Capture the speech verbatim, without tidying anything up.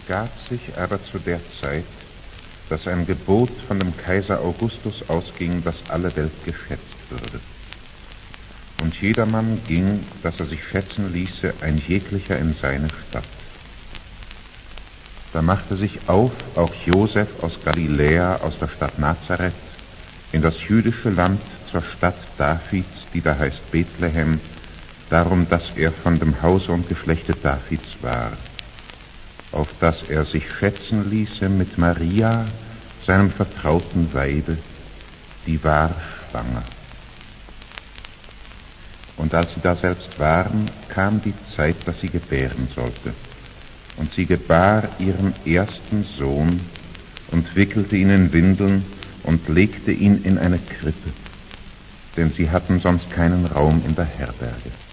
begab sich aber zu der Zeit, dass ein Gebot von dem Kaiser Augustus ausging, dass alle Welt geschätzt würde. Und jedermann ging, dass er sich schätzen ließe, ein jeglicher in seine Stadt. Da machte sich auf auch Josef aus Galiläa, aus der Stadt Nazareth, in das jüdische Land zur Stadt Davids, die da heißt Bethlehem, darum, dass er von dem Hause und Geschlechte Davids war, auf dass er sich schätzen ließe mit Maria, seinem vertrauten Weibe, die war schwanger. Und als sie da selbst waren, kam die Zeit, dass sie gebären sollte. Und sie gebar ihren ersten Sohn und wickelte ihn in Windeln und legte ihn in eine Krippe, denn sie hatten sonst keinen Raum in der Herberge.